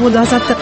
Свобода азаттык.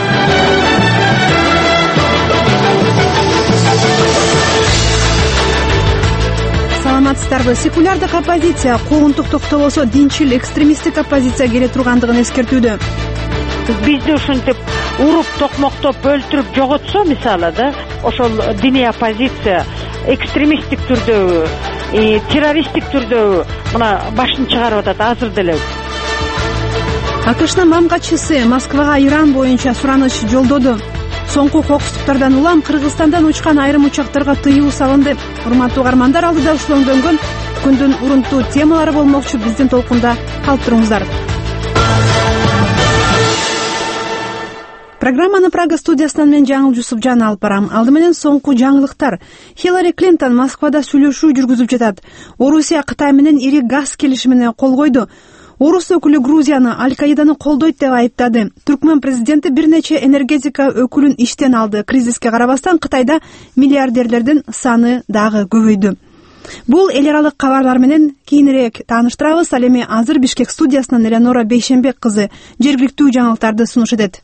Саламатсыздарбы? Секулярдык оппозиция куугунтук токтолосо динчил экстремисттик оппозиция келе тургандыгын эскертүүдө. Бизди ушинтип уруп токмоктоп өлтүрүп жоготсо мисалы да, ошол диний оппозиция экстремисттик түрдөгү, террористтик түрдөгү мына башын чыгарып атат азыр деле. АКШнын мамгатчысы Москвага Иран боюнча сураныч жолдоду. Соңку кокустуктардан улам Кыргызстандан учкан айрым учактарга тыюу салынды. Урматтуу угармандар, алдыда ушулондонгон күндүн урунттуу темалары болмокчу. Биздин толкунда калып туруңуздар. Программаны Прага студиясынан мен Жаңыл Жусупжан алып барам. Алды менен соңку жаңылыктар. Хиллари Клинтон Москвада сүйлөшүү жүргүзүп жатат. Орусия Кытай менен ири газ келишимине кол койду. Орус өкүлү Грузияны Аль-Каиданы колдойт деп айыптады. Түркмөн президенти бир нече энергетика өкүлүн иштен алды. Кризиске карабастан Кытайда миллиардерлердин саны дагы көбөйдү. Бул эл аралык кабарлар менен кийинирээк тааныштырабыз. Ал эми азыр Бишкек студиясынан Элеонора Бейшенбек кызы жергиликтүү жаңылыктарды сунуш этет.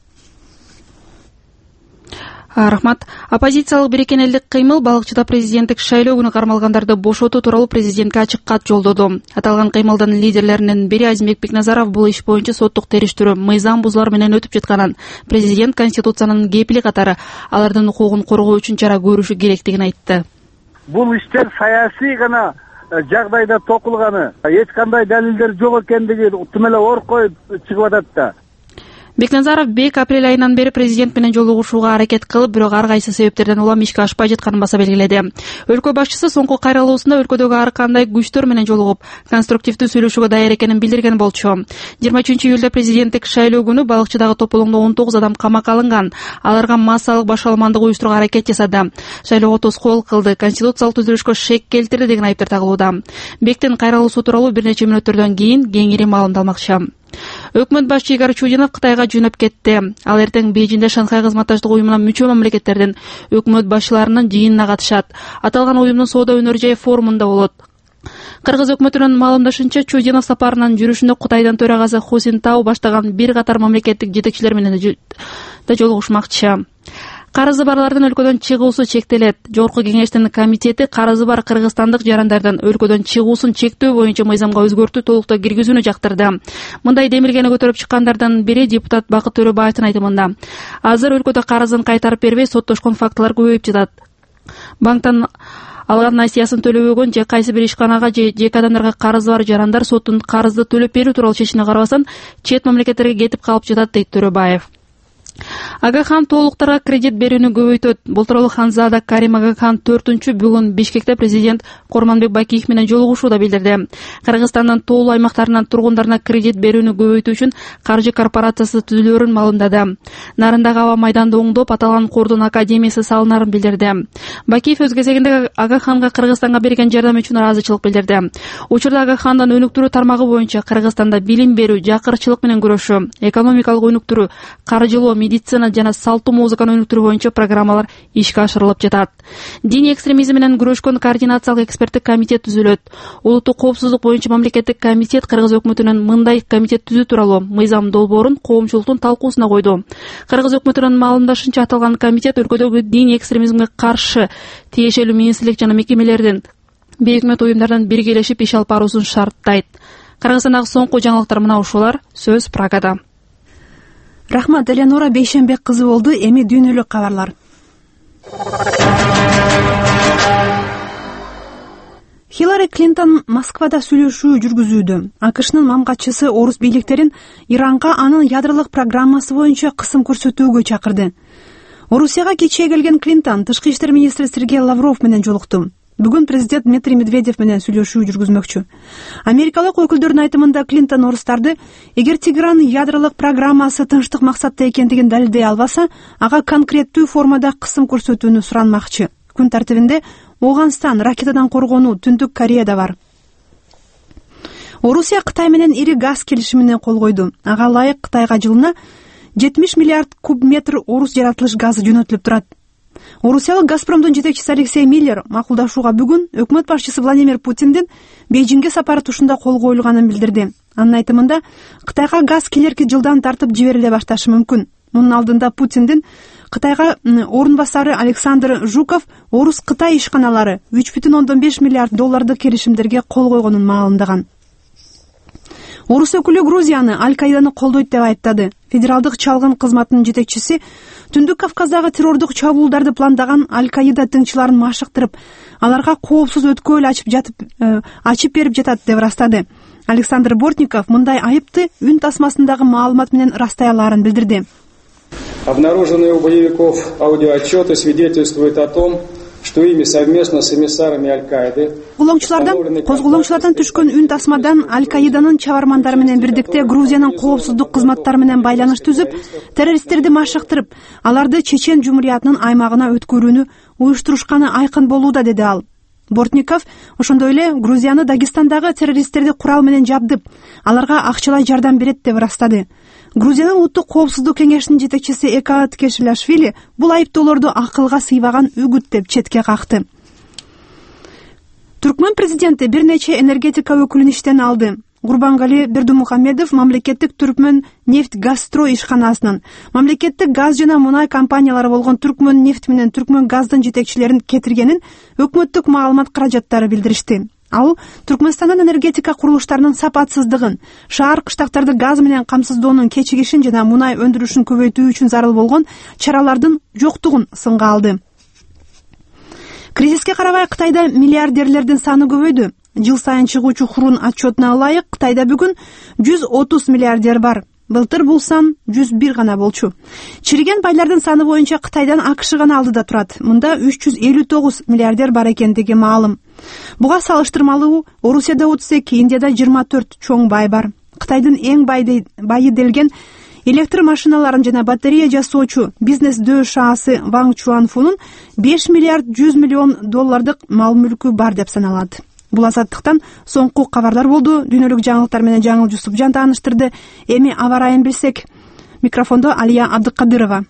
Рахмат. Оппозициялык бириккен элдик кыймыл балыкчыда президенттик шайлоо күнү кармалгандарды бошотуу тууралуу президентке ачык кат жолдоду. Аталган кыймылдын лидерлеринин бири Азимбек Бекназаров бул иш боюнча соттук териштирүү мыйзам бузуулар менен өтүп жатканын, президент конституциянын кепили катары алардын укугун коргоо үчүн чара көрүшү керектигин айтты. Бул иштер саясий гана жагдайда токулганы, эч кандай далилдер жок экендиги тым эле оркоюп чыгып атат да. Бекназаров бек апрель айынан бери президент менен жолугушууга аракет кылып, бирок ар кайсы себептерден улам ишке ашпай жатканын баса белгиледи. Өлкө башчысы соңку кайралуусунда өлкөдөгү ар кандай күчтөр менен жолугуп, конструктивдүү сүйлөшүүгө даяр экенин билдирген болчу. 23-июлда президенттик шайлоо күнү балыкчыдагы тополоңдо 19 адам камакка алынган. Аларга массалык баш аламандык уюштурууга аракет жасады. Шайлоого тоскоол кылды, конституциялык түзүлүшкө шек келтирди деген айыптар тагылууда. Бектин кайралуусу тууралуу бир нече мүнөттөрдөн кийин кеңири маалымдалмакчы. Өкмөт башчы Игорь Чудинов Кытайга жөнөп кетти. Ал эртең Бейжиңде Шанхай кызматташтык уюмуна мүчө мамлекеттердин өкмөт башчыларынын жыйынына катышат. Аталган уюмдун соода өнөр жай форумунда болот. Кыргыз өкмөтүнүн маалымдашынча, Чудинов сапарынын жүрүшүндө Кытайдын төрагасы Ху Цзинтао баштаган бир катар мамлекеттик жетекчилер менен да жолугушмакчы. Карызы барлардын өлкөдөн чыгуусу чектелет. Жогорку кеңештин комитети карызы бар кыргызстандык жарандардын өлкөдөн чыгуусун чектөө боюнча мыйзамга өзгөртүү толуктоо киргизүүнү жактырды. Мындай демилгени көтөрүп чыккандардын бири депутат Бакыт Төрөбаевдин айтымында. Азыр өлкөдө карызын кайтарып бербей соттошкон фактылар көбөйүп жатат. Банктан алган насыясын төлөбөгөн же кайсы бир ишканага же жеке адамдарга карызы бар жарандар соттун карызды төлөп берүү тууралуу чечимине карабастан чет мамлекеттерге кетип калып жатат, дейт Төрөбаев. Агахан толуктарга кредит берүүнү көбөйтөт. Бул тууралуу Ханзада Карим Агахан 4-үнчү бүгүн Бишкекте президент Корманбек Бакиев менен жолугушууда билдирди. Кыргызстандын тоолуу аймактарынан тургундарына кредит берүүнү көбөйтүү үчүн каржы корпорациясы түзүлөөрүн маалымдады. Нарындагы аба майданды оңдоп, аталган кордун академиясы салынарын билдирди. Бакиев өз кезегинде Агаханга Кыргызстанга берген жардам үчүн ыраазычылык билдирди. Учурда Агахандын өнүктүрүү тармагы боюнча Кыргызстанда билим берүү, жакырчылык менен күрөшүү, экономикалык өнүктүрүү, каржылоо, медицина жана салтуу музыканы өнүктүрүү боюнча программалар ишке ашырылып жатат. Диний экстремизм менен күрөшкөн координациялык эксперттик комитет түзүлөт. Улуттук коопсуздук боюнча мамлекеттик комитет Кыргыз өкмөтүнүн мындай комитет түзүү тууралуу мыйзам долбоорун коомчулуктун талкуусуна койду. Кыргыз өкмөтүнүн маалымдашынча, аталган комитет өлкөдөгү диний экстремизмге каршы тиешелүү министрлик жана мекемелердин, бейөкмөт уюмдардын биргелешип иш алып баруусун шарттайт. Кыргызстандагы соңку жаңылыктар мына ушулар. Сөз Прагада. Рахмат, Элеонора Бейшенбек кызы болду. Эми дүйнөлүк кабарлар. Хиллари Клинтон Москвада сүйлөшүү жүргүзүүдө. АКШнын мамгатчысы орус бийликтерин Иранга анын ядролук программасы боюнча кысым көрсөтүүгө чакырды. Орусияга кечээ келген Клинтон тышкы иштер министри Сергей Лавров менен жолукту. Бүгүн президент Дмитрий Медведев менен сүйлөшүү жүргүзмөкчү. Америкалык өкүлдөрдүн айтымында Клинтон орустарды эгер Тегеран ядролук программасы тынчтык максатта экендигин далилдей албаса, ага конкреттүү формада кысым көрсөтүүнү суранмакчы. Күн тартибинде Оганстан, ракетадан коргонуу, Түндүк Кореяда бар. Орусия Кытай менен ири газ келишимине кол койду. Ага ылайык Кытайга жылына 70 миллиард куб метр орус жаратылыш газы жөнөтүлүп турат. Орусиялык Газпромдун жетекчиси Алексей Миллер макулдашууга бүгүн өкмөт башчысы Владимир Путиндин Бейжиңге сапары тушунда кол коюлганын билдирди. Анын айтымында Кытайга газ келерки жылдан тартып жибериле башташы мүмкүн. Мунун алдында Путиндин Кытайга орун басары Александр Жуков Орус-Кытай ишканалары $3,5 миллиард келишимдерге кол койгонун маалымдаган. Орус өкүлү Грузияны Аль-Каиданы колдойт деп айыптады. Федералдык чалгын кызматынын жетекчиси Түндүк Кавказдагы террордук чабуулдарды пландаган Аль-Каида тыңчыларын машыктырып, аларга коопсуз өткөл ачып берип жатат деп ырастады. Александр Бортников мындай айыпты үн тасмасындагы маалымат менен ырастай алаарын билдирди. Обнаруженные у боевиков аудиоотчеты свидетельствуют о том, что ими совместно с эмиссарами Аль-Каиды козголоңчулардан түшкөн үн тасмадан Аль-Каиданын чабармандары менен бирдикте Грузиянын коопсуздук кызматтары менен байланыш түзүп, террористтерди машыктырып, аларды Чечен жумуриятынын аймагына өткөрүүнү уюштурушканы айкын болууда, деди ал. Бортников ошондой эле Грузияны Дагестандагы террористтерди курал менен жабдып, аларга акчалай жардам берет деп ырастады. Грузиянын улуттук коопсуздук кеңешинин жетекчиси Эка Ткешилашвили бул айыптоолорду акылга сыйбаган үгүт деп четке какты. Түркмөн президенти бир нече энергетика өкүлүн иштен алды. Гурбангали Бердумухамедов мамлекеттик Түркмөн нефть-газстрой ишканасынын, мамлекеттик газ жана мунай компаниялары болгон Түркмөн нефть менен Түркмөн газдын жетекчилерин кетиргенин өкмөттүк маалымат каражаттары билдиришти. Ал Түркмөнстандын энергетика курулуштарынын сапатсыздыгын, шаар кыштактарды газ менен камсыздоонун кечигишин жана мунай өндүрүшүн көбөйтүү үчүн зарыл болгон чаралардын жоктугун сынга алды. Кризиске карабай Кытайда миллиардерлердин саны көбөйдү. Жыл сайын чыгуучу Хурун отчетуна ылайык Кытайда бүгүн 130 миллиардер бар. Былтыр бул сан 101 гана болчу. Чириген байлардын саны боюнча Кытайдан АКШ гана алдыда турат. Мында 359 миллиардер бар экендиги маалым. Буга салыштырмалуу Орусияда 32, Индияда 24 чоң бай бар. Кытайдын эң байы делген электр машиналарын жана батарея жасоочу бизнес дөш шаасы Ван Чуанфунун 5 миллиард 100 миллион доллардык мал мүлкү бар деп саналат. Бул азаттыктан соңку кабарлар болду. Дүйнөлүк жаңылыктар менен Жаңыл Жусупжан тааныштырды. Эми аба ырайын билсек. Микрофондо Алия Абдыкадырова.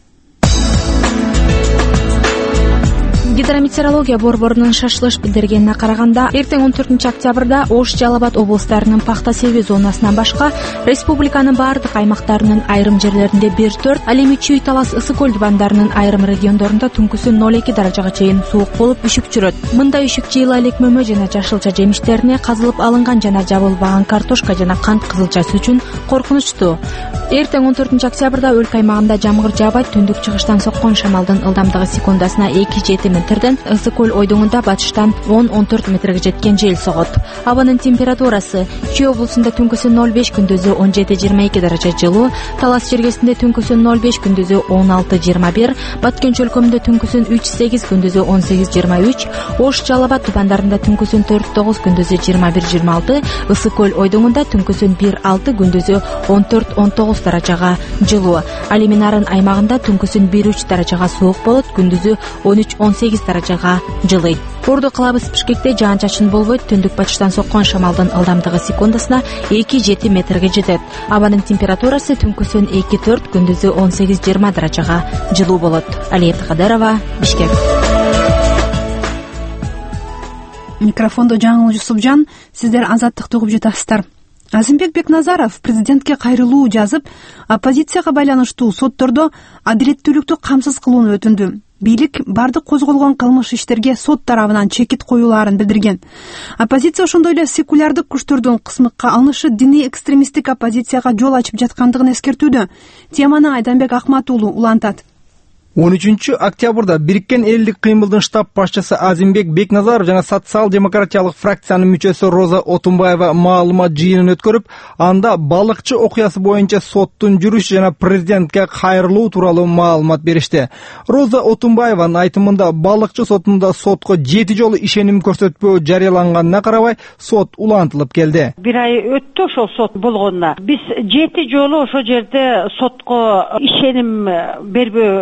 Гидрометеорология борборунун шашылыш билдиргенине караганда, эртең 14 октябрда Ош, Жалал Абад облустарынын пахта себүү зонасынан башка республиканын баардык аймактарынын айрым жерлеринде 1-4, ал эми Чүй, Талас, Ысык көл дубандарынын айрым региондорунда түнкүсүн 0,2 даражага чейин суук болуп үшүк жүрөт. Мындай үшүк жыйыла элек мөмө жана жашылча жемиштерине, казылып алынган жана жабылбаган картошка жана кант кызылчасы үчүн коркунучтуу. Эртең 14 октябрда өлкө аймагында жамгыр жаабайт, түндүк чыгыштан соккон шамалдын ылдамдыгы секундасына 2-7 метрден, Ысык көл ойдоңунда батыштан 10-14 метрге жеткен жел согот. Абанын температурасы: Чүй облусунда түнкүсүн 0,5, күндүзү 17-22 даража жылуу, Талас жергесинде түнкүсүн 0,5, күндүзү 16-21, Баткен чөлкөмүндө түнкүсүн 3-8, күндүзү 18-23, Ош, Жалал Абад дубандарында түнкүсүн 4-9, күндүзү 21-26, Ысык көл ойдоңунда түнкүсүн 1-6, күндүзү 14-19 даражага жылуу. Ал эми Нарын аймагында түнкүсүн 1-3 даражага суук болот, күндүзү 13-18 даражага жылый. Орду кылабыз Бишкекте жаан-чачын болбойт, түндүк батыштан соккон шамалдын ылдамдыгы секундасына 2-7 метрге жетет. Абанын температурасы түнкүсүн 2-4, күндүзү 18-20 даражага жылуу болот. Алия Абдыкадырова, Бишкек. Микрофондо Жаңыл Жусупжан, сиздер азаттыкты угуп жатасыздар. Азимбек Бекназаров президентке кайрылуу жазып, оппозицияга байланыштуу соттордо адилеттүүлүктү камсыз кылууну өтүндү. Бийлик бардык козголгон кылмыш иштерге сот тарабынан чекит коюлаарын билдирген. Оппозиция ошондой эле секулярдык күчтөрдүн кысмыкка алынышы диний экстремисттик оппозицияга жол ачып жаткандыгын эскертүүдө. Теманы Айданбек Акмат уулу улантат. 13 октябрда Бириккен элдик кыймылдын штаб башчысы Азимбек Бекназаров жана социал-демократиялык фракциянын мүчөсү Роза Отунбаева маалымат жыйынын өткөрүп, анда балыкчы окуясы боюнча соттун жүрүшү жана президентке кайрылуу тууралуу маалымат беришти. Роза Отунбаеванын айтымында балыкчы сотунда сотко 7 жолу ишеним көрсөтпөө жарыяланганына карабай, сот улантылып келди. Бир ай өттү ошол сот болгонуна. Биз 7 жолу ошол жерде сотко ишеним бербөө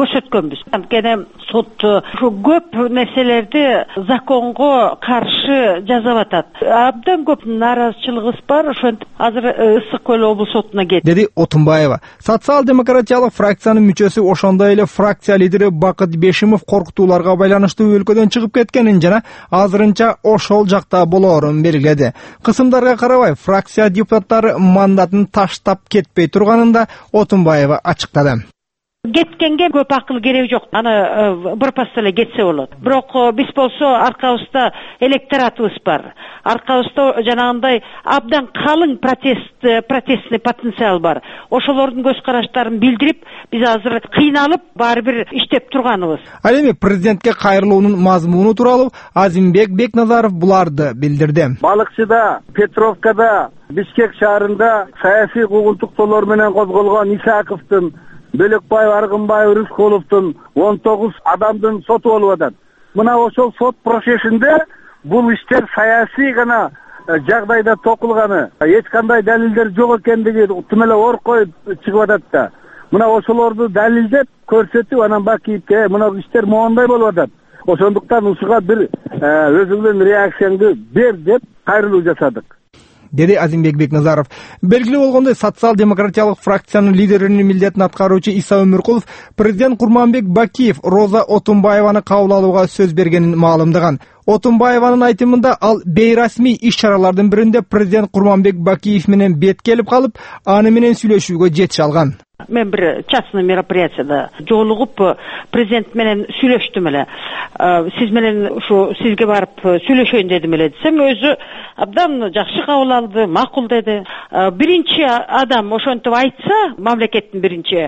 көрсөткөнбүз. Анткени сот ушу көп нерселерди законго каршы жазып атат. Абдан көп нааразычылыгыбыз бар, ошентип азыр Ысык көл облус сотуна кетти, деди Отунбаева. Социал-демократиялык фракциянын мүчөсү, ошондой эле фракция лидери Бакыт Бешимов коркутууларга байланыштуу өлкөдөн чыгып кеткенин жана азырынча ошол жакта болоорун белгиледи. Кысымдарга карабай, фракция депутаттары мандатын таштап кетпей турганын да Отунбаева ачыктады. Кеткенге көп акыл кереги жок. Аны бырпастан эле кетсе болот. Бирок биз болсо аркабызда электоратыбыз бар. Аркабызда жанагындай абдан калың протестный потенциал бар. Ошолордун көз караштарын билдирип, биз азыр кыйналып баары бир иштеп турганыбыз. Ал эми президентке кайрылуунун мазмуну тууралуу Азимбек Бекназаров буларды билдирди. Балыкчыда, Петровкада, Бишкек шаарында саясий куугунтуктоолор менен козголгон Исаковдун, Бөлөкбаев, Аргынбаев, Рыскуловдун 19 адамдын соту болуп атат. Мына ошол сот процессинде бул иштер саясий гана жагдайда токулганы, эч кандай далилдер жок экендиги тим эле оркой чыгып атат да. Мына ошолорду далилдеп көрсөтүп, анан бакиипке мына иштер моундай болуп атат. Ошондуктан ушуга бир өзүңдүн реакцияңды бер деп кайрылуу жасадык, деди Азимбек Бекназаров. Белгилүү болгондой, социал-демократиялык фракциянын лидеринин милдетин аткаруучу Иса Өмүркулов президент Курманбек Бакиев Роза Отунбаеваны кабыл алууга сөз бергенин маалымдаган. Отунбаеванын айтымында ал бейрасмий иш-чаралардын биринде президент Курманбек Бакиев менен бет келип калып, аны менен сүйлөшүүгө жетише алган. Мен бир частный мероприятияда жолугуп президент менен сүйлөштүм эле. Сиз менен ушу сизге барып сүйлөшөйүн дедим эле десем, өзү абдан жакшы кабыл алды, макул деди. Биринчи адам ошентип айтса, мамлекеттин биринчи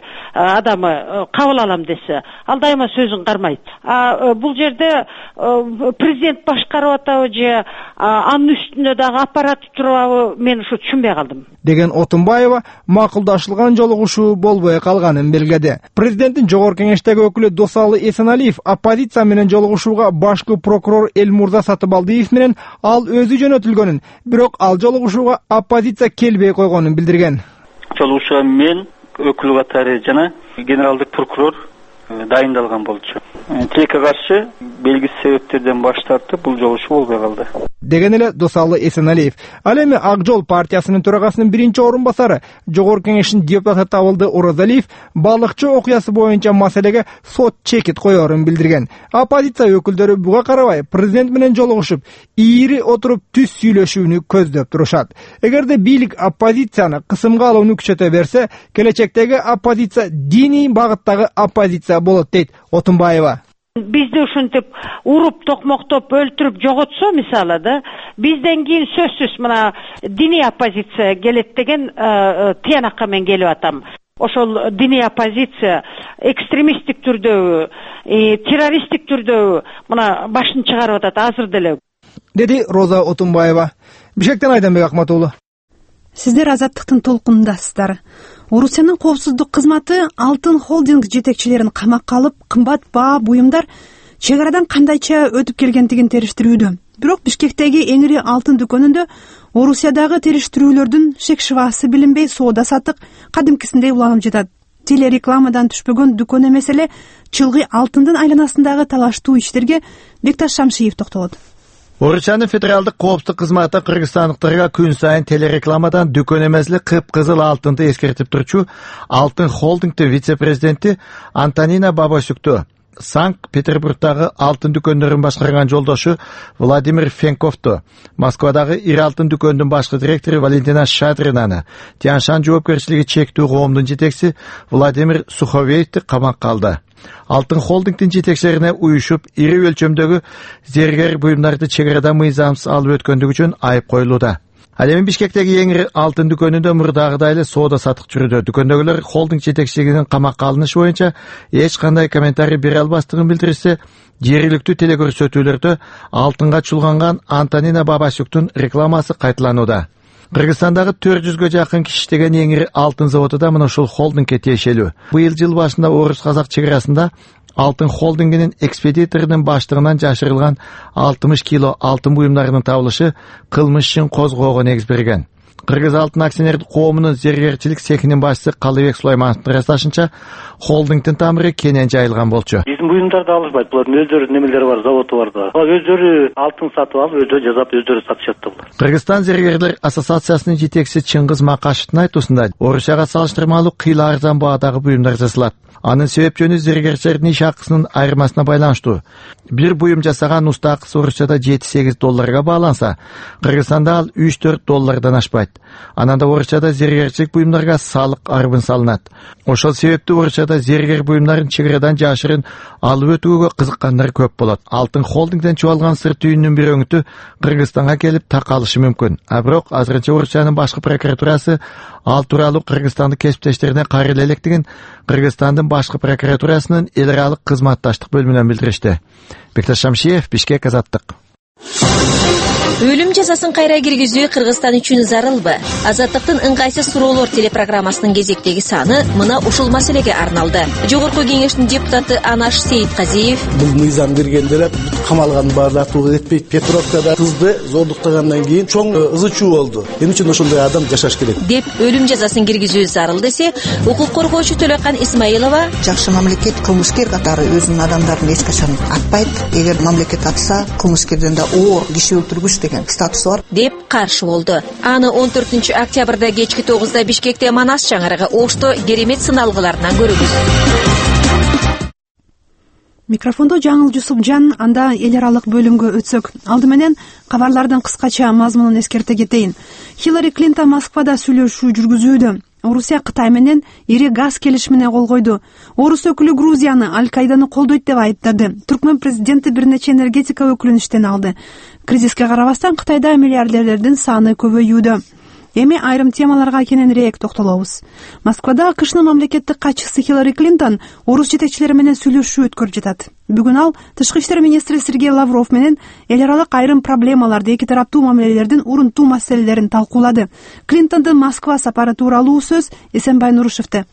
адамы кабыл алам десе, ал дайыма сөзүн кармайт. Бул жерде президент башкарып атабы же анын үстүндө дагы аппарат турабы, мен ушу түшүнбөй калдым, деген Отунбаева макулдашылган жолугушуу болбой калганын белгиледи. Президенттин жогорку кеңештеги өкүлү Досалы Эсеналиев оппозиция менен жолугушууга башкы прокурор Элмурза Сатыбалдиев менен ал өзү жөнөтүлгөнүн, бирок ал жолугушууга оппозиция келбей койгонун билдирген. Жолугушууга мен өкүл катары жана генералдык прокурор дайындалган болчу. Тилекке каршы белгисиз себептерден баш тартып, бул жолугушуу болбой калды, деген эле Досалы Эсеналиев. Ал эми Ак Жол партиясынын төрагасынын биринчи орун басары, жогорку кеңештин депутаты Табылды Оразалиев балыкчы окуясы боюнча маселеге сот чекит коерун билдирген. Оппозиция өкүлдөрү буга карабай президент менен жолугушуп, ийри отуруп түз сүйлөшүүнү көздөп турушат. Эгерде бийлик оппозицияны кысымга алууну күчөтө берсе, келечектеги оппозиция диний багыттагы оппозиция болот, дейт Отунбаева. Бизди ушинтип уруп, токмоктоп, өлтүрүп жоготсо, мисалы да, бизден кийин сөзсүз мына диний оппозиция келет деген тыянакка мен келип атам. Ошол диний оппозиция экстремисттик түрдө, террористтик түрдө мына башын чыгарып атат азыр деле, деди Роза Отунбаева. Бишкектен Айданбек Акматуулу. Сиздер Азаттыктын толкунундасыздар. Орусиянын коопсуздук кызматы Алтын холдинг жетекчилерин камакка алып, кымбат баа буюмдар чек арадан кандайча өтүп келгендигин териштирүүдө. Бирок Бишкектеги эң ири алтын дүкөнүндө Орусиядагы териштирүүлөрдүн шек шыбаасы билинбей, соода саттык кадимкисиндей уланып жатат. Телерекламадан түшпөгөн дүкөн эмес эле чылгый алтындын айланасындагы талаштуу иштерге Бекташ Шамшиев токтолот. Орусиянын федералдык коопсуздук кызматы кыргызстандыктарга күн сайын телерекламадан дүкөн эмесли кыпкызыл алтынды эскертип турчу Алтын холдингдин вице-президенти Антонина Бабасюкту, Санкт-Петербургдагы алтын дүкөндөрүн башкарган жолдошу Владимир Фенковту, Москвадагы ири алтын дүкөндүн башкы директору Валентина Шадринаны, Тяньшан жоопкерчилиги чектүү коомдун жетекчиси Владимир Суховеевди камакка алды. Алтын холдингдин жетекчилерине уюшуп, ири өлчөмдөгү зергер буюмдарды чек арадан мыйзамсыз алып өткөндүгү үчүн айып коюлууда. Ал эми Бишкектеги эң ири алтын дүкөнүндө мурдагыдай эле соода сатык жүрүүдө. Дүкөндөгүлөр холдинг жетекчилигинин камакка алынышы боюнча эч кандай комментарий бере албастыгын билдирсе, жергиликтүү телекөрсөтүүлөрдө алтынга чулганган Антонина Бабасюктун рекламасы кайталанууда. Кыргызстандагы 400гө жакын киши иштеген эң ири алтын заводу да мына ушул холдингге тиешелүү. Быйыл жыл башында Орус-Казак чек арасында Алтын холдингинин экспедиторунун баштыгынан жашырылган 60 кило алтын буюмдарынын табылышы кылмыш ишин козгоого негиз берген. Кыргыз алтын акционердик коомунун зергерчилик цехинин башчысы Калыбек Сулаймановдун ырасташынча, холдингдин тамыры кенен жайылган болчу. Биздин буюмдарды алышпайт. Булардын өздөрүнүн немелери бар, заводу бар да. Өздөрү алтын сатып алып, өздөрү жасап, өздөрү сатышат да булар. Кыргызстан зергерлер ассоциациясынын жетекчиси Чыңгыз Макашевдин айтуусунда, Орусияга салыштырмалуу кыйла арзан баадагы буюмдар жасалат. Анын себеп жөнү зергерчилердин иш акысынын айырмасына байланыштуу. Бир буюм жасаган уста акысы Орусияда $7-8 бааланса, Кыргызстанда ал $3-4 ашпайт. Ананда Орусияда зергерчилик буюмдарга салык арбын салынат. Ошол себептен Орусияда зергер буюмдарын чегерадан жашырын алып өтүүгө кызыккандар көп болот. Алтын холдингден чуалган сыр түйүнүнүн бир өңүтү Кыргызстанга келип такалышы мүмкүн. Бирок азырынча Орусиянын башкы прокуратурасы ал тууралуу Кыргызстандын кесиптештерине кайрыла электигин Кыргызстандын башкы прокуратурасынын эл аралык кызматташтык бөлүмүнөн билдиришти. Бекташ Шамшиев, Бишкек, Азаттык. Өлүм жазасын кайра киргизүү Кыргызстан үчүн зарылбы? Азаттыктын ыңгайсыз суроолор телепрограммасынын кезектеги саны мына ушул маселеге арналды. Жогорку кеңештин депутаты Анаш Сейитказиев: бул мыйзам киргенде камалгандын баары артууга кетпейт. Петровкада кызды зордуктагандан кийин чоң ызы чуу болду. Эмне үчүн ошондой адам жашаш керек? Деп өлүм жазасын киргизүү зарыл десе, укук коргоочу Төлөкан Исмаилова: жакшы мамлекет кылмышкер катары өзүнүн адамдарын эч качан атпайт. Эгер мамлекет атса, кылмышкерден да оор киши өлтүргүч деген статус бар деп каршы болду. Аны 14 октябрда кечки 9-да Бишкекте Манас чаңырыгы Ошто керемет сыналгыларынан көрүбүз. Микрофондо Жаңыл Жусупжан, анда эл аралык бөлүмгө өтсөк. Алды менен кабарлардын кыскача мазмунун эскерте кетейин. Хиллари Клинтон Москвада сүйлөшүү жүргүзүүдө. Орусия Кытай менен ири газ келишимине кол койду. Орус өкүлү Грузияны Аль-Каиданы колдойт деп айыптады. Түркмөн президенти бир нече энергетика өкүлүн иштен алды. Кризиске карабастан Кытайда миллиардерлердин саны көбөйүүдө. Эми айрым темаларга кененирээк токтолобуз. Москвада АКШнын мамлекеттик катчысы Хиллари Клинтон орус жетекчилери менен сүйлөшүү өткөрүп жатат. Бүгүн ал Тышкы иштер министри Сергей Лавров менен эл аралык айрым проблемаларды, эки тараптуу мамилелердин урунтуу маселелерин талкуулады. Клинтондун Москва сапары тууралуу сөз Эсенбай Нурушевде.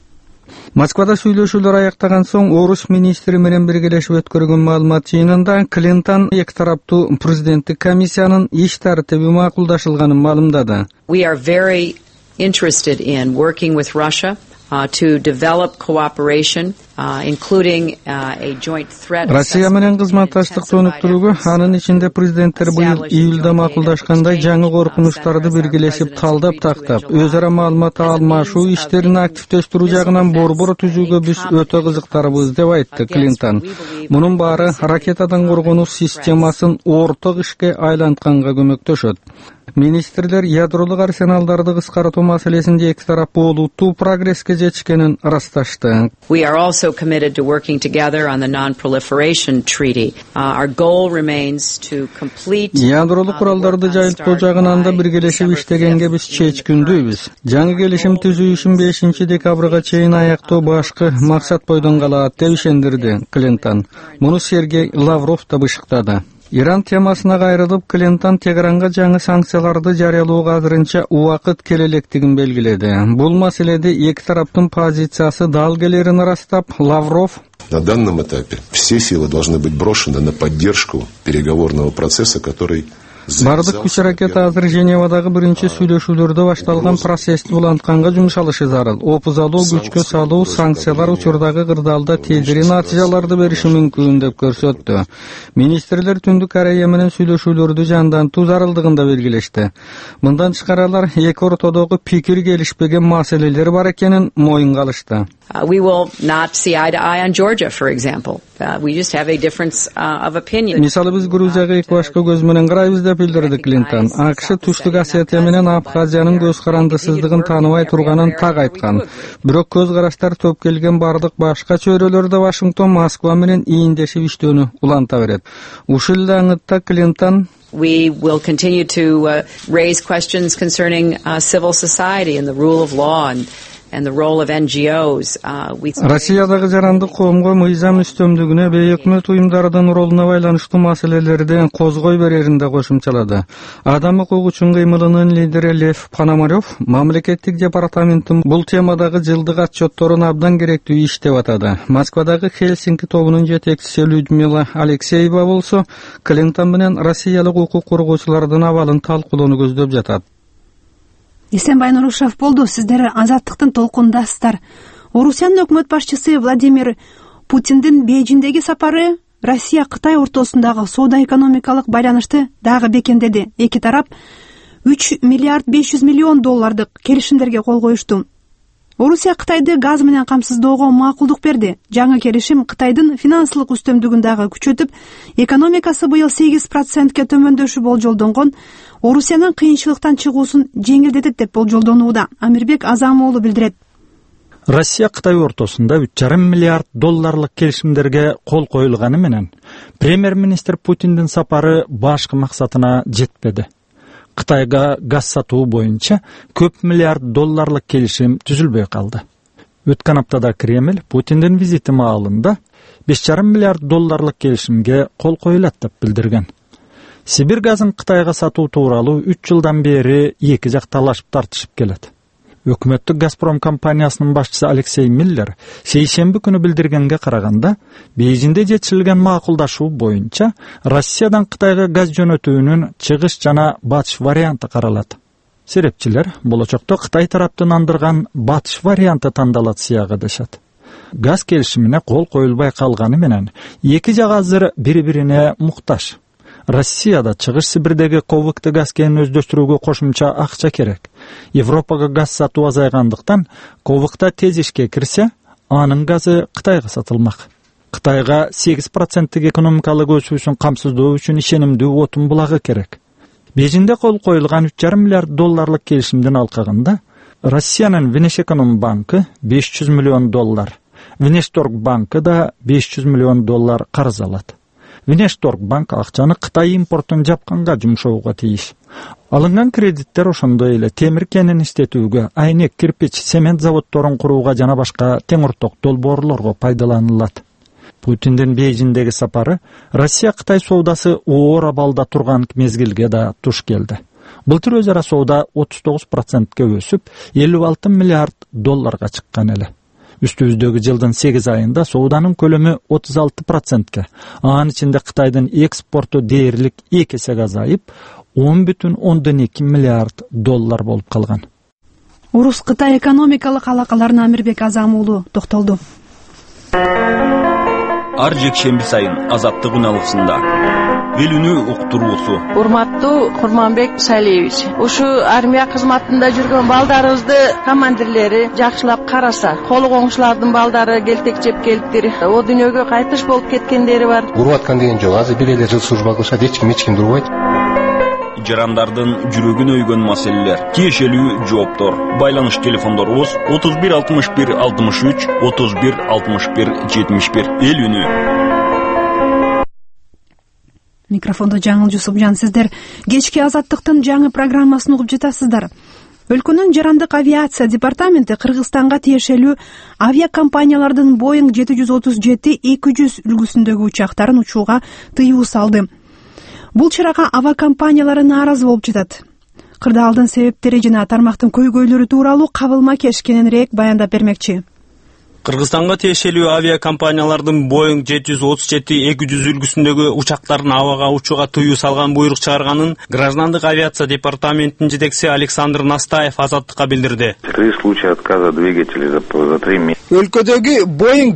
Москвада сүйлөшүүлөр аяктаган соң орус министри менен биргелешип өткөргөн маалымат жыйынында Клинтон эки тараптуу президенттик комиссиянын иш тартиби макулдашылганын маалымдады. We are very interested in working with Russia to develop cooperation, including a joint threat. Россия менен кызматташтыкты өнүктүрүүгө, анын ичинде президенттер быйыл июлда макулдашкандай жаңы коркунучтарды биргелешип талдап тактап, өз ара маалымат алмашуу иштерин активдештирүү жагынан борбор түзүүгө биз өтө кызыктарбыз деп айтты Клинтон. Мунун баары ракетадан коргонуу системасын орток ишке айлантканга көмөктөшөт. Министрлер ядролук арсеналдарды кыскартуу маселесинде эки тарап олуттуу прогресске жетишкенин ырасташты. We are also committed to working together on the non-proliferation treaty. Our goal remains to complete ядролук куралдарды жайылтуу жагынан да биргелешип иштегенге биз чечкүндүүбүз. Жаңы келишим түзүү ишин 5 декабрга чейин аяктоо башкы максат бойдон калат деп ишендирди Клинтон. Муну Сергей Лавров да бышыктады. Иран темасына кайрылып, Клинтон Тегеранга жаңы санкцияларды жарыялууга азырынча убакыт келе электигин белгиледи. Бул маселеде эки тараптын позициясы дал келерин ырастап, Лавров: на данном этапе все силы должны быть брошены на поддержку переговорного процесса, который бардык күч аракет азыр Женевадагы биринчи сүйлөшүүлөрдө башталган процессти улантканга жумшалышы зарыл. Опузалуу күчкө салуу санкциялар учурдагы кырдаалда тезирээк натыйжаларды бериши мүмкүн деп көрсөттү. Министрлер Түндүк Корея менен сүйлөшүүлөрдү жандантуу зарылдыгын да белгилешти. Мындан тышкаралар эки ортодогу пикир келишпеген маселелер бар экенин моюнга алышты. We will not see eye to eye on Georgia, for example. We just have a difference of opinion. Мисалы биз Грузияга эки башка көз менен карайбыз деп билдирди Клинтон. АКШ Түштүк Осетия менен Абхазиянын көз карандысыздыгын тааныбай турганын так айткан. Бирок көз караштар топ келген бардык башка чөйрөлөрдө Вашингтон Москва менен ийиндешип иштөөнү уланта берет. Ушул аңытта Клинтон: We will continue to raise questions concerning civil society and the rule of law and the role of NGOs. Россиядагы жарандык коомго мыйзам үстөмдүгүнө бейөкмөт уюмдардын ролуна байланыштуу маселелерди козгой берерин да кошумчалады. Адам укугу үчүн кыймылынын лидери Лев Пономарев мамлекеттик департаменттин бул темадагы жылдык отчетторун абдан керектүү иш деп атады. Москвадагы Хельсинки тобунун жетекчиси Людмила Алексеева болсо Клинтон менен россиялык укук коргоочулардын абалын талкуулоону көздөп жатат. Эсенбай Нурушев болду. Сиздер Азаттыктын толкундасыздар. Орусиянын өкмөт башчысы Владимир Путиндин Бейжиңдеги сапары Россия Кытай ортосундагы соода-экономикалык байланышты дагы бекемдеди. Эки тарап 3 миллиард 500 миллион доллардык келишимдерге кол коюшту. Орусия Кытайды газ менен камсыздоого макулдук берди. Жаңы келишим Кытайдын финансылык үстөмдүгүн дагы күчөтүп, экономикасы быйыл 8%ке төмөндөшү болжолдонгон Орусиянын кыйынчылыктан чыгуусун жеңилдетет деп болжолдонууда. Амирбек Азамоğlu билдирет. Россия Кытай ортосунда 3,5 миллиард долларлык келишимдерге кол коюлганы менен премьер-министр Путиндин сапары башкы максатына жетпеди. Кытайга газ сатуу боюнча көп миллиард долларлык келишим түзүлбөй калды. Өткөн аптада Кремль Путиндин визити маалында 5,5 миллиард долларлык келишимге кол коюлат деп билдирген. Сибир газын Кытайга сатуу тууралуу 3 жылдан бери эки жак талашып тартышып келет. Өкмөттүк Газпром компаниясынын башчысы Алексей Миллер шейшемби күнү билдиргенге караганда, Бейжиңде жетишилген макулдашуу боюнча Россиядан Кытайга газ жөнөтүүнүн чыгыш жана батыш варианты каралат. Серепчилер болочокто Кытай тараптын андырган батыш варианты тандалат сыягы дешет. Газ келишимине кол коюлбай калганы менен эки жак азыр бири-бирине муктаж. Россияда чыгыш Сибирдеги ковукты газ кенин өздөштүрүүгө кошумча акча керек. Европага газ сатуу азайгандыктан ковукта тез ишке кирсе, анын газы Кытайга сатылмак. Кытайга 8% экономикалык өсүүсүн камсыздоо үчүн ишенимдүү отун булагы керек. Бейжиңде кол коюлган 3,5 миллиард долларлык келишимдин алкагында Россиянын Внешэконом банкы 500 миллион доллар, Внешторг банкы да 500 миллион доллар карыз алат. Внешторг банк акчаны Кытай импортун жапканга жумшоого тийиш. Алынган кредиттер ошондой эле темир кенин иштетүүгө, айнек, кирпич, цемент заводдорун курууга жана башка теңирток долбоорлорго пайдаланылат. Путиндин Бейжиңдеги сапары Россия Кытай соодасы оор абалда турган мезгилге да туш келди. Былтыр өз ара соода 39%ке өсүп, 56 миллиард долларга чыккан эле. Үстүбүздөгү жылдын 8 айында сооданын көлөмү 36%ке, анын ичинде Кытайдын экспорту дээрлик 2 эсеге азайып, 10,2 миллиард доллар болуп калган. Орус-Кытай экономикалык алакаларына Амирбек Азамоğlu токтолду. Ар жекшемби сайын Азаттык үналыксында өлүнүү уктуруусу. Урматтуу Курманбек Салиевич, ушу армия кызматында жүргөн балдарыбызды командирлери жакшылап караса, колу коңшулардын балдары келтекчеп келиптир. О дүйнөгө кайтыш болуп кеткендери бар. Уруп аткан деген жок. Азыр бир эле жыл служба кылышат, эч ким урбайт. Жарандардын жүрөгүн өйгөн маселелер, тиешелүү жооптор. Байланыш телефондорубуз 31 61 63 31 61 71. Эл үнү. Микрофондо Жаңыл Жусупжан. Сиздер кечки Азаттыктын жаңы программасын угуп жатасыздар. Өлкөнүн жарандык авиация департаменти Кыргызстанга тиешелүү авиакомпаниялардын Boeing 737-200 үлгүсүндөгү учактарын учууга тыюу салды. Бул чарага авиакомпаниялары нааразы болуп жатат. Кырдаалдын себептери жана тармактын көйгөйлөрү тууралуу Кабыл Макеш кененирээк баяндап бермекчи. Кыргызстанга тиешелүү авиакомпаниялардын Boeing 737-200 үлгүсүндөгү учактарын абага учууга тыюу салган буйрук чыгарганын Граждандык авиация департаментинин жетекчиси Александр Настаев Азаттыкка билдирди. Три случая отказа двигателей за 3 месяца. Өлкөдөгү Boeing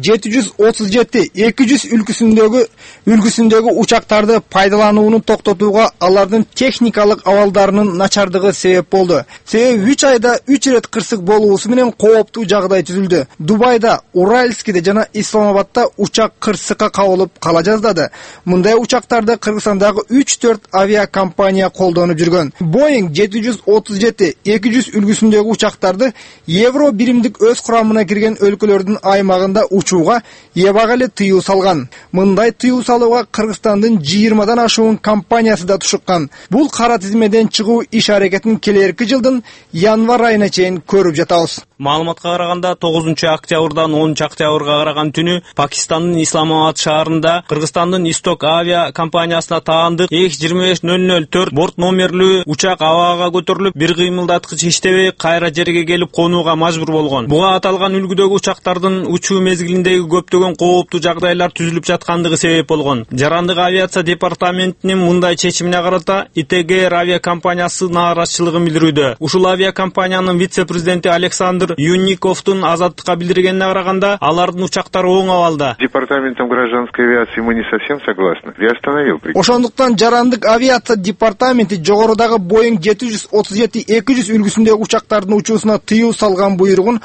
737-200 үлгүсүндөгү учактарды пайдаланууну токтотууга алардын техникалык абалдарынын начардыгы себеп болду. Себеби 3 айда 3 ирет кырсык болуусу менен кооптуу жагдай түзүлдү. Дубайда, Уральскиде жана Исламабадда учак кырсыкка кабылып кала жаздады. Мындай учактарды Кыргызстандагы 3-4 авиакомпания колдонуп жүргөн. Boeing 737-200 үлгүсүндөгү учактарды евро биримдик өз курамына кирген өлкөлөрдүн аймагында учууга эбак эле тыюу салган. Мындай тыюу салууга Кыргызстандын 20дан ашуун компаниясы да тушуккан. Бул кара тизмеден чыгуу иш аракетин келерки жылдын январ айына чейин көрүп жатабыз. Маалыматка караганда 9-октябрдан 10-октябрга караган түнү Пакистандын Исламабад шаарында Кыргызстандын Исток авиа компаниясына таандык X-25-004 борт номерлүү учак абага көтөрүлүп, бир кыймылдаткыч иштебей кайра жерге келип конууга мажбур болгон. Буга аталган үлгүдөгү учактардын учуу мезгилиндеги көптөгөн кооптуу жагдайлар түзүлүп жаткандыгы себеп болгон. Жарандык авиация департаментинин мындай чечимине карата ИТГР авиакомпаниясы нааразычылыгын билдирүүдө. Ушул авиакомпаниянын вице-президенти Александр Юниковдун Азаттыкка билдиргенине караганда, алардын учактары оң абалда. Департаментом гражданской авиации мы не совсем согласны. Я остановил. Ошондуктан жарандык авиация департаменти жогорудагы Boeing 737-200 үлгүсүндөгү учактардын учуусуна тыюу салган буйругун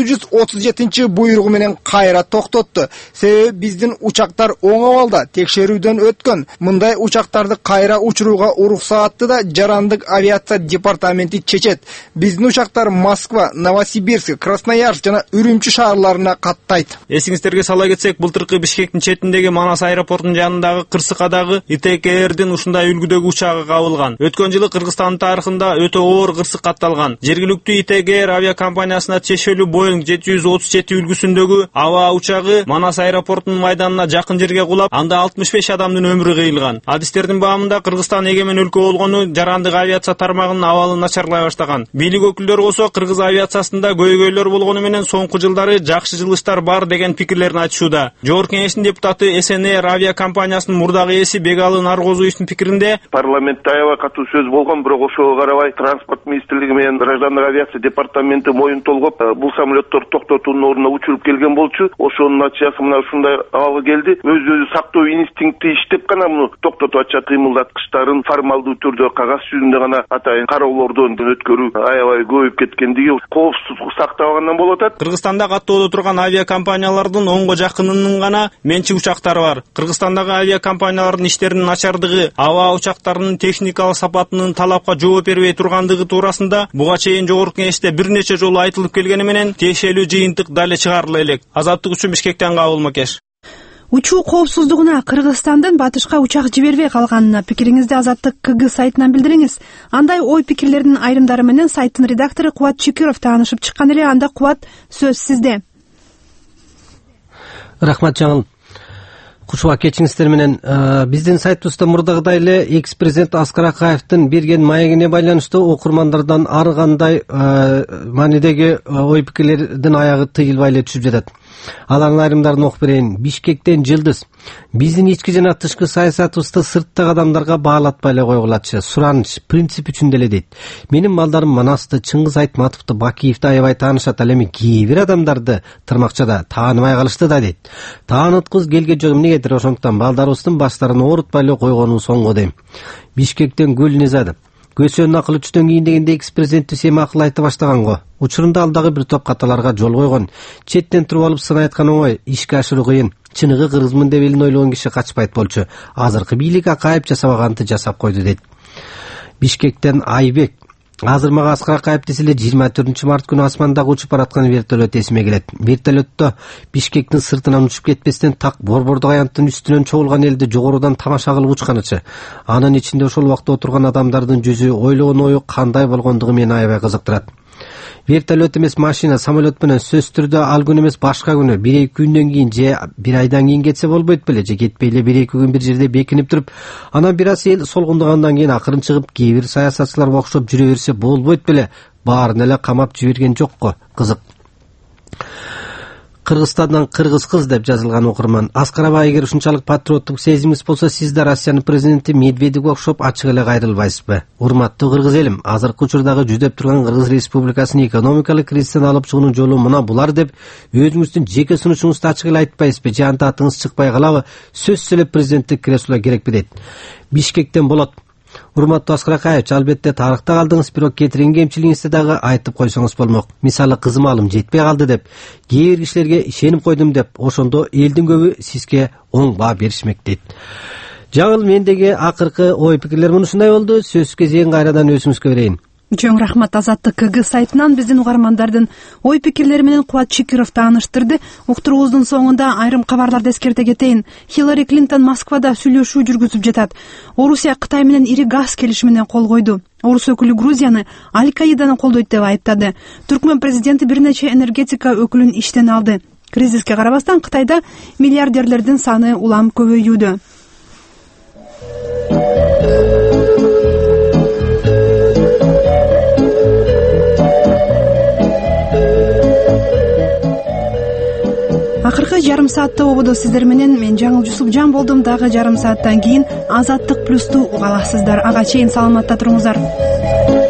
637-буйругу менен кайра токтотту. Себеби биздин учактар оң абалда текшерүүдөн өткөн. Мындай учактарды кайра учурууга уруксаатты да жарандык авиация департаменти чечет. Биздин учактар Москва, Новосибирск, Красноярск жана Үрүмчү шаарларына каттайт. Эсиңиздерге сала кетсек, былтыркы Бишкектин четиндеги Манас аэропортунун жанындагы Кырсыкадагы ИТКРдин ушундай үлгүдөгү учагы кабылган. Өткөн жылы Кыргызстан тарыхында өтө оор кырсык катталган. Жергиликтүү ИТГР авиакомпаниясына тиешелүү Boeing 737 үлгүсүндөгү аба учагы Манас аэропортунун майданына жакын жерге кулап, анда 65 адамдын өмүрү кыйылган. Адистердин баамында Кыргызстан эгемен өлкө болгону жарандык авиация тармагынын абалы начарлай баштаган. Бийлик өкүлдөрү болсо кыргыз авиациясында көйгөйлөр болгону менен соңку жылдары жакшы жылыштар бар деген пикирлерин айтышууда. Жогорку кеңештин депутаты СНР авиакомпаниясынын мурдагы ээси Бегалы Наргозуевдин пикиринде, парламентте аябай катуу сөз болгон, бирок ошого карабай транспорт министрлиги менен граждандык авиация департаменти моюн толгоп, бул самолеттор токтотуунун ордуна учуруп келген болчу. Ошонун натыйжасы мына ушундай абалга келди. Өзү сактоо инстинкти иштеп гана муну токтотуп атча кыймылдаткычтарын формалдуу түрдө кагаз жүзүндө гана атайын кароолордон өткөрүү аябай көбөйүп кеткендиги коопсуздук сактабагандан болуп атат. Кыргызстанда каттоодо турган авиакомпаниялардын онго жакынынын гана менчик учактары бар. Кыргызстандагы авиакомпаниялардын иштеринин начардыгы, аба учактарынын техникалык сапатынын талапка жооп бербей тургандыгы туурасында буга чейин жогорку кеңеште бир нече жолу айтылып келгени менен тиешелүү жыйынтык дале чыгарыла элек. Азаттык үчүн Бишкектен Кабыл Макеш. Учуу коопсуздугуна Кыргызстандын батышка учак жибербей калганына пикириңизди Азаттык КГ сайтынан билдириңиз. Андай ой пикирлердин айрымдары менен сайттын редактору Кубат Чекиров таанышып чыккан эле. Анда Кубат, сөз сизде. Рахмат жаңыл. Кушуба кечиңиздер менен биздин сайтыбызда мурдагыдай эле экс-президент Аскар Акаевдин берген маегине байланыштуу окурмандардан ар кандай маанидеги ой пикирлердин аягы тыйылбай эле түшүп жатат. Алардын айрымдарын окуп берейин. Бишкектен Жылдыз: биздин ички жана тышкы саясатыбызды сырттагы адамдарга баалатпай эле койгулачы. Сураныч принцип үчүн деле дейт. Менин балдарым Манасты, Чыңгыз Айтматовду, Бакиевди аябай таанышат, ал эми кээ бир адамдарды тырмакчада тааныбай калышты да дейт. Тааныткыбыз келген жок эмнегедир, ошондуктан балдарыбыздын баштарын оорутпай эле койгонун соңго дейм. Бишкектен Гүлнизада: Көсөнүн акылы түштөн кийин дегенде экс-президентибиз эми акыл айта баштаган го. Учурунда ал дагы бир топ каталарга жол койгон. Четтен туруп алып сын айткан оңой, ишке ашыруу кыйын. Чыныгы кыргызмын деп элин ойлогон киши качпайт болчу. Азыркы бийлик Акаев жасабаганды жасап койду дейт. Бишкектен Айбек: азыр мага Аскар Акаев десе эле 24-март күнү асмандагы учуп бараткан вертолет эсиме келет. Вертолетто Бишкектин сыртынан учуп кетпестен так борбордук аянттын үстүнөн чогулган элди жогорудан тамаша кылып учканычы. Анын ичинде ошол убакта отурган адамдардын жүзү, ойлогон ою кандай болгондугу мени аябай кызыктырат. Вертолет эмес машина, самолет менен сөзсүз түрдө ал күн эмес башка күнү, 1-2 күндөн кийин же 1 айдан кийин кетсе болбойт беле, же кетпей эле 1-2 күн бир жерде бекинип туруп, анан бир аз эл солгундугандан кийин акырын чыгып, кээ бир саясатчыларга окшоп жүрө берсе болбойт беле. Баарын эле камап жиберген жок го. Кызык. Кыргызстандан кыргыз кыз деп жазылган окурман: Аскар аба, эгер ушунчалык патриоттук сезимиңиз болсо, сиз да Россиянын президенти Медведевге окшоп ачык эле кайрылбайсызбы? Урматтуу кыргыз элим, азыркы учурдагы жүдөп турган Кыргыз Республикасынын экономикалык кризистен алып чыгуунун жолу мына булар деп өзүңүздүн жеке сунушуңузду ачык эле айтпайсызбы? Же анда атыңыз чыкпай калабы? Сөзсүз эле президенттик кресло керекпи дейт. Бишкектен Болот: урматтуу Аскар Акаевич, албетте тарыхта калдыңыз, бирок кетирген кемчилигиңизди дагы айтып койсоңуз болмок. Мисалы, кызым алым жетпей калды деп, кээ бир кишилерге ишенип койдум деп, ошондо элдин көбү сизге оң баа беришмек дейт. Жаңыл, мендеги акыркы ой пикирлер ушундай болду. Сөз кезегин кайрадан өзүңүзгө берейин. Чоң рахмат. Азаттык КГ сайтынан биздин угармандардын ой пикирлери менен Кубат Чекиров тааныштырды. Уктуруубуздун соңунда айрым кабарларды эскерте кетейин. Хиллари Клинтон Москвада сүйлөшүү жүргүзүп жатат. Орусия Кытай менен ири газ келишимине кол койду. Орус өкүлү Грузияны Аль-Каиданы колдойт деп айыптады. Түркмөн президенти бир нече энергетика өкүлүн иштен алды. Кризиске карабастан Кытайда миллиардерлердин саны улам көбөйүүдө. Акыркы жарым саатта ободо сиздер менен мен Жаңыл Жусупжан болдум. Дагы жарым сааттан кийин Азаттык плюсту уга аласыздар. Ага чейин саламатта туруңуздар.